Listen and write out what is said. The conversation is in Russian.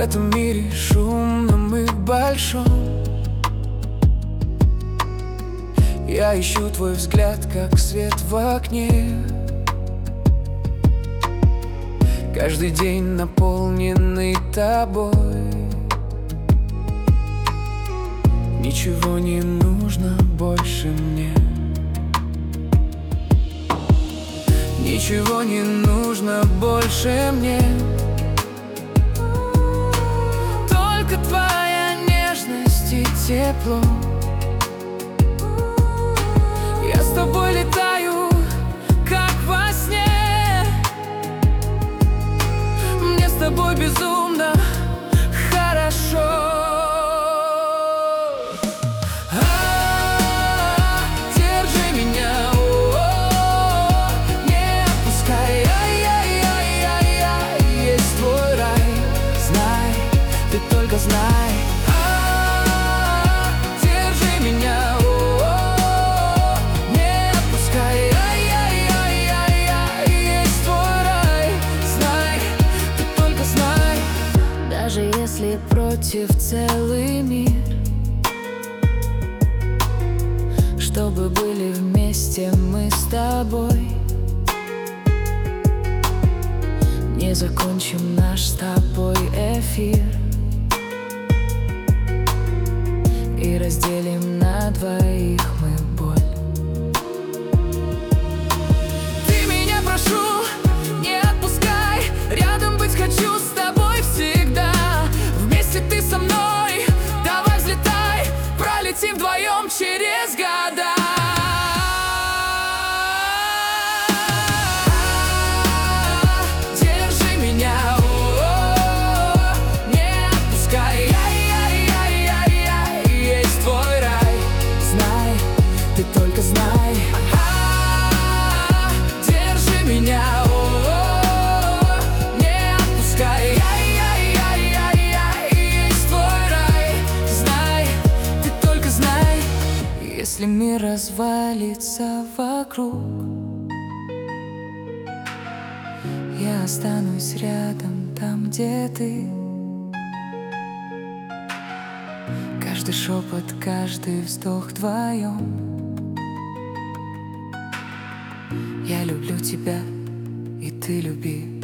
этом мире шумном и большом. Я ищу твой взгляд, как свет в окне. Каждый день наполненный тобой. Ничего не нужно больше мне. Ничего не нужно больше мне. Только твоя нежность и тепло. Я с тобой летаю, как во сне. Мне с тобой безумно хорошо. Только знай, держи меня, не отпускай, есть твой рай. Знай, ты только знай. Даже если против целый мир, чтобы были вместе мы с тобой. Не закончим наш с тобой эфир и разделим на двоих мы боль. Ты меня прошу, не отпускай. Рядом быть хочу с тобой всегда. Вместе ты со мной, давай взлетай. Пролетим вдвоем через года. Держи меня, не отпускай. Ты только знай, держи меня, не отпускай, есть твой рай. Знай, ты только знай. Если мир развалится вокруг, я останусь рядом, там, где ты. Каждый шепот, каждый вздох вдвоем. Я люблю тебя, и ты люби.